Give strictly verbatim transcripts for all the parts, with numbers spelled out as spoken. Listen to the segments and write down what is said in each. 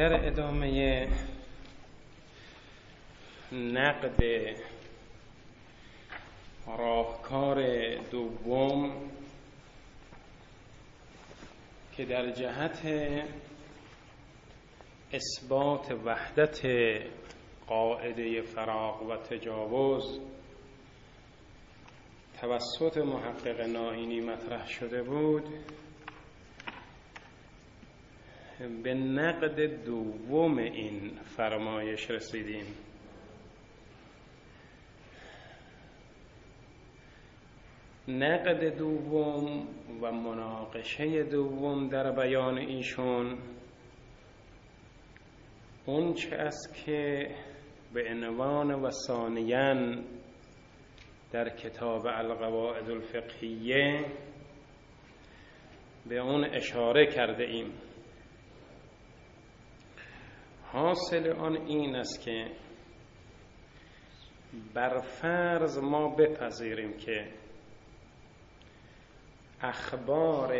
در ادامه نقد راهکار دوم که در جهت اثبات وحدت قاعده فراق و تجاوز توسط محقق نائینی مطرح شده بود، به نقد دوم این فرمایش رسیدیم. نقد دوم و مناقشه دوم در بیان ایشون اون چه است که به عنوان و ثانیاً در کتاب القواعد الفقهیه به اون اشاره کرده ایم. حاصل آن این است که بر فرض ما بپذیریم که اخبار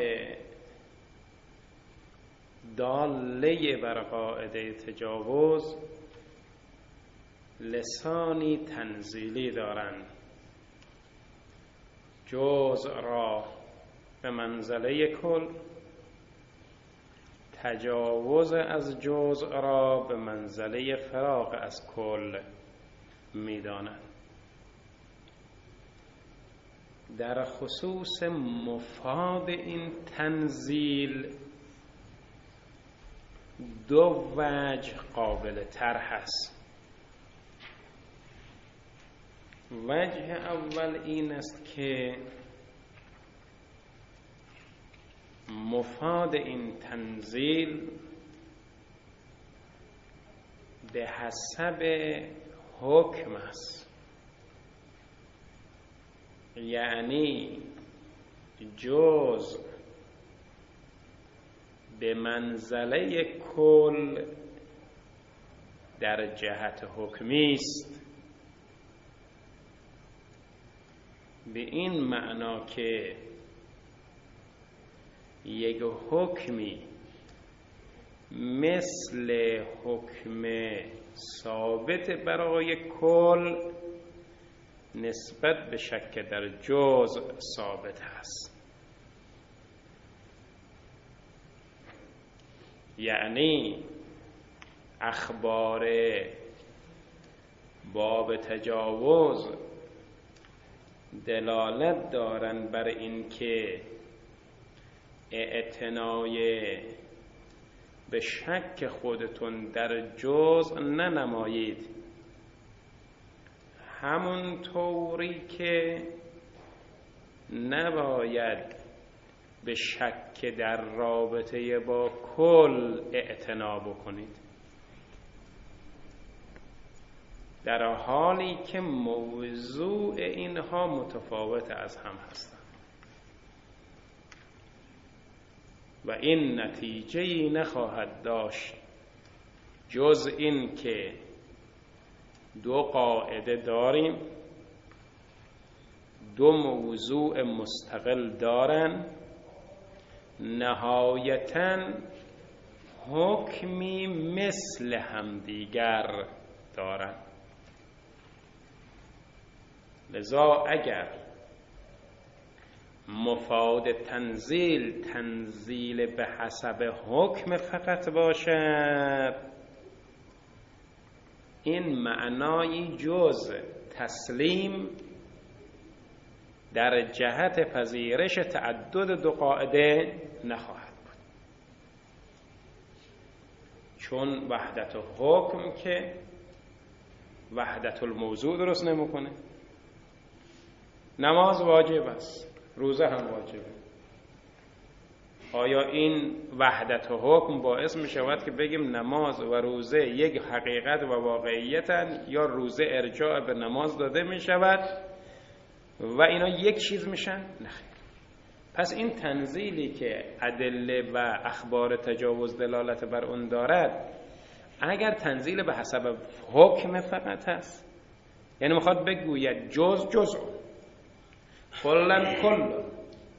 داله بر قاعده تجاوز لسانی تنزیلی دارند، جزء را به منزله کل، تجاوز از جزء را به منزله فراغ از کل می‌دانند. در خصوص مفاد این تنزیل دو وجه قابل طرح است. وجه اول این است که مفاد این تنزیل به حسب حکم است، یعنی جزء به منزله کل در جهت حکمی است، به این معنا که یک حکمی مثل حکم ثابت برای کل نسبت به شک در جزء ثابت هست. یعنی اخبار باب تجاوز دلالت دارند بر این که اعتنای به شک خودتون در جزء ننمایید، همون طوری که نباید به شک در رابطه با کل اعتنا بکنید، در حالی که موضوع اینها متفاوت از هم هستند و این نتیجه‌ای نخواهد داشت جز این که دو قاعده داریم، دو موضوع مستقل دارن، نهایتاً حکمی مثل همدیگر دارن. لذا اگر مفاد تنزیل تنزیل به حسب حکم فقط باشد، این معنای جز تسلیم در جهت پذیرش تعدد دو قاعده نخواهد بود، چون وحدت حکم که وحدت الموضوع درست نمیکنه. نماز واجب است، روزه هم واجبه. آیا این وحدت حکم باعث می شود که بگیم نماز و روزه یک حقیقت و واقعیتن، یا روزه ارجاع به نماز داده می شود و اینا یک چیز میشن؟ نخیر. پس این تنزیلی که ادله و اخبار تجاوز دلالت بر اون دارد، اگر تنزیل به حسب حکم فقط هست، یعنی میخواد بگوید جز جزء، کلن کل،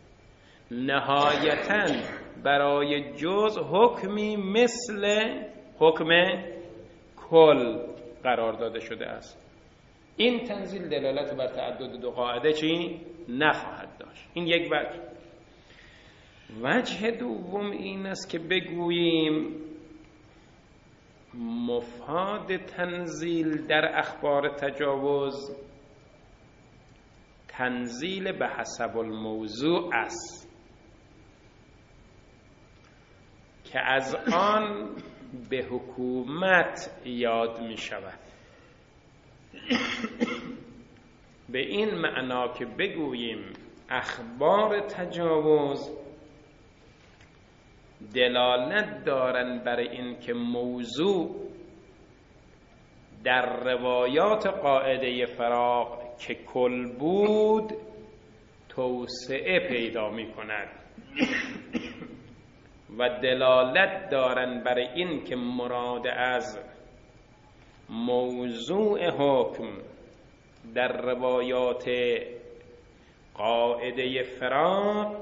نهایتاً برای جز حکمی مثل حکم کل قرار داده شده است. این تنزیل دلالت بر تعدد دو قاعده چی؟ نخواهد داشت. این یک وجه. وجه دوم این است که بگوییم مفاد تنزیل در اخبار تجاوز تنزیل به حسب الموضوع است که از آن به حکومت یاد می شود. به این معنا که بگوییم اخبار تجاوز دلالت دارند بر این که موضوع در روایات قاعده فراق که کل بود توسعه پیدا می کند و دلالت دارند بر این که مراد از موضوع حکم در روایات قاعده فراق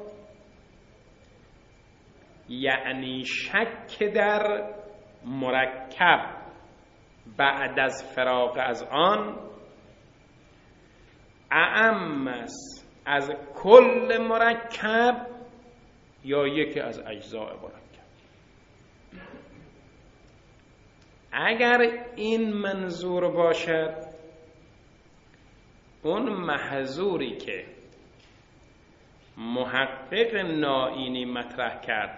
یعنی شک در مرکب بعد از فراق از آن اعم است از کل مرکب یا یکی از اجزاء مرکب. اگر این منظور باشد، اون محظوری که محقق نائینی مطرح کرد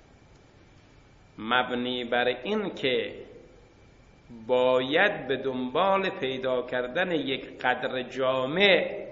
مبنی بر این که باید به دنبال پیدا کردن یک قدر جامع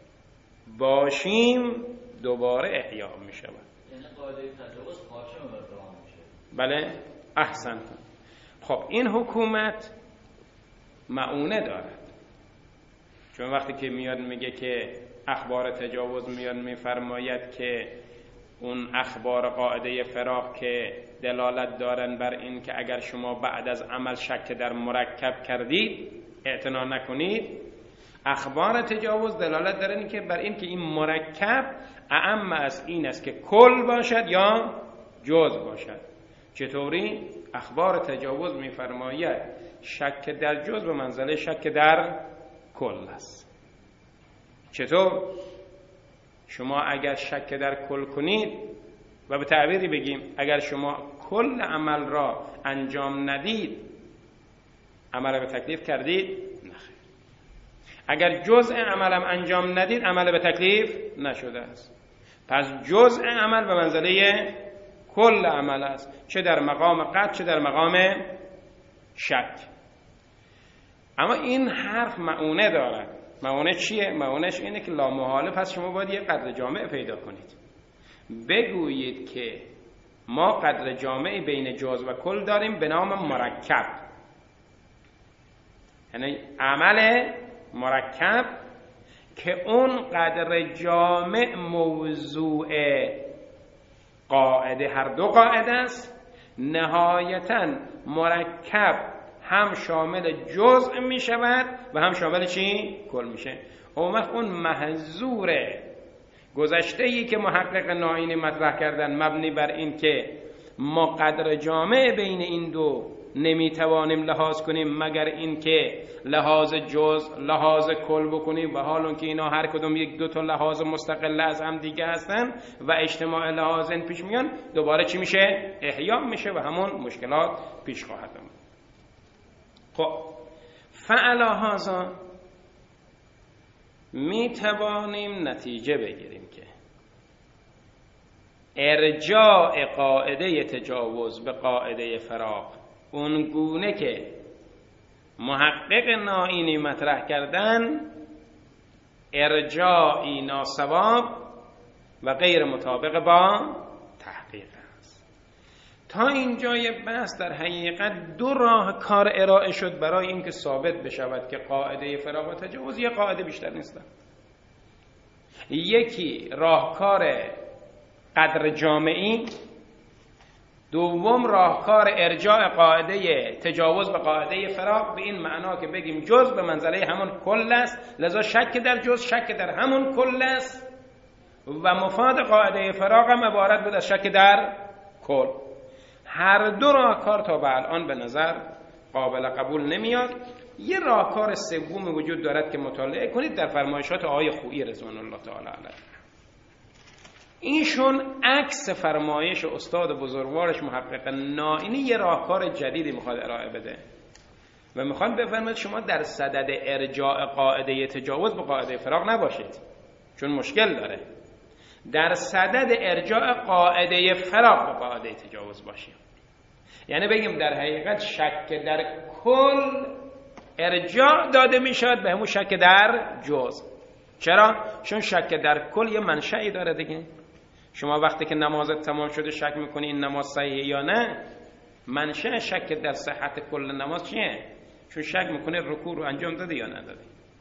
باشیم دوباره احیا می شود. یعنی قاعده تجاوز حاکم بر دوام میشه. بله، احسنت. خب این حکومت معونه دارد، چون وقتی که میاد میگه که اخبار تجاوز میاد میفرماید که اون اخبار قاعده فراق که دلالت دارن بر این که اگر شما بعد از عمل شک در مرکب کردید اعتنا نکنید، اخبار تجاوز دلالت دارن که بر این که این مرکب اعم از این است که کل باشد یا جز باشد. چطوری؟ اخبار تجاوز میفرماید شک در جز به منزله شک در کل است. چطور؟ شما اگر شک در کل کنید و به تعبیری بگیم اگر شما کل عمل را انجام ندید عمل را به تکلیف کردید؟ نخیر. اگر جزء عملم انجام ندید عمل به تکلیف نشده است. پس جزء عمل به منزله کل عمل است، چه در مقام قطع چه در مقام شک. اما این حرف معونه دارد. معونه چیه؟ معونهش اینه که لا محاله، پس شما باید یه قدر جامع پیدا کنید، بگویید که ما قدر جامعی بین جز و کل داریم به نام مرکب، یعنی عمل مرکب که اون قدر جامع موضوع قاعده هر دو قاعده است. نهایتاً مرکب هم شامل جزء می شود و هم شامل چی؟ کل میشه. اون وقت اون محظور گذشته‌ای که محقق نائینی مطرح کردن مبنی بر این که ما قدر جامع بین این دو نمیتوانیم لحاظ کنیم مگر این که لحاظ جزء لحاظ کل بکنیم، و حال اون که اینا هر کدوم یک دو تا لحاظ مستقل از هم دیگه هستن و اجتماع لحاظن پیش میان، دوباره چی میشه؟ احیا میشه و همون مشکلات پیش خواهد آمد. خب فعلا هذا می توانیم نتیجه بگیریم که ارجاع قاعده تجاوز به قاعده فراق اون گونه که محقق نائینی مطرح کردن ارجاعی ناصواب و غیر مطابق با تحقیق است. تا اینجای بحث در حقیقت دو راه کار ارائه شد برای اینکه ثابت بشود که قاعده فراق و تجاوز یک قاعده بیشتر نیستن. یکی راهکار قدر جامعی، دوم راهکار ارجاع قاعده تجاوز به قاعده فراق به این معنا که بگیم جز به منزله همون کل است، لذا شک در جز شک در همون کل است و مفاد قاعده فراق هم عبارت بود از شک در کل. هر دو راهکار تا به الان به نظر قابل قبول نمیاد. یه راهکار سوم وجود دارد که مطالعه کنید در فرمایشات آقای خویی رضوان الله تعالی علیه. اینشون عکس فرمایش استاد بزرگوارش محقق نائینی یه راهکار جدیدی میخواد ارائه بده و میخواد بفرماید شما در صدد ارجاع قاعده تجاوز به قاعده فراق نباشید، چون مشکل داره. در صدد ارجاع قاعده فراق به قاعده تجاوز باشیم، یعنی بگیم در حقیقت شک در کل ارجاع داده میشد به همون شک در جز. چرا؟ چون شک در کل یه منشأی داره دیگه. شما وقتی که نمازت تمام شده شک میکنی این نماز صحیحه یا نه، منشأ شک در صحت کل نماز چیه؟ چون شک میکنه رکوع رو انجام داده یا نداده.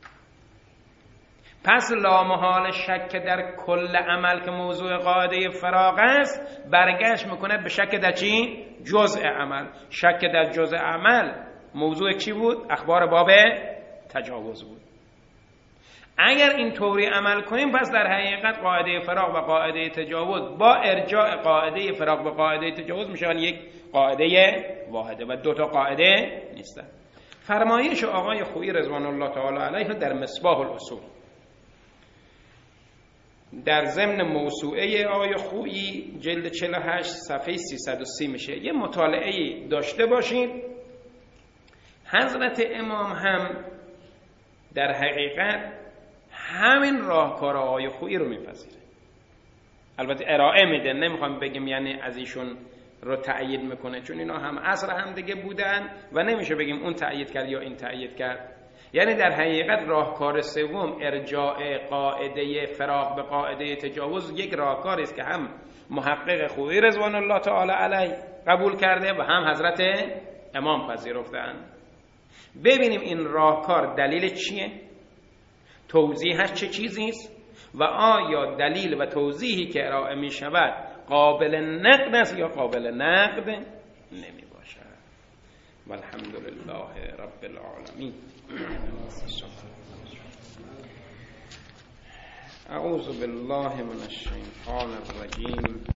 پس لامحال شک در کل عمل که موضوع قاعده فراغ است برگشت میکنه به شک در چی؟ جزء عمل. شک در جزء عمل موضوع چی بود؟ اخبار باب تجاوز بود. اگر این طوری عمل کنیم پس در حقیقت قاعده فراغ و قاعده تجاوز با ارجاع قاعده فراغ به قاعده تجاوز میشن یک قاعده واحده و دو تا قاعده نیستن. فرمایش آقای خویی رضوان الله تعالی علیه در مصباح الاصول در ضمن موسوعه آقای خویی جلد چهل و هشت صفحه سیصد و سی میشه. یه مطالعه داشته باشید. حضرت امام هم در حقیقت همین راهکار آقای خویی رو میپذیره. البته ارائه میده، نمیخوام بگیم یعنی از ایشون رو تأیید میکنه، چون اینا هم عصر هم دیگه بودن و نمیشه بگیم اون تأیید کرد یا این تأیید کرد. یعنی در حقیقت راهکار سوم ارجاع قاعده فراق به قاعده تجاوز یک راهکاری است که هم محقق خویی رضوان الله تعالی علیه قبول کرده و هم حضرت امام پذیرفتند. ببینیم این راهکار دلیل چیه؟ توضیحش چه چیزی است؟ و آیا دلیل و توضیحی که ارائه می شود قابل نقد است یا قابل نقد نمی باشد؟ والحمد لله رب العالمین. اعوذ بالله من الشیطان الرجیم.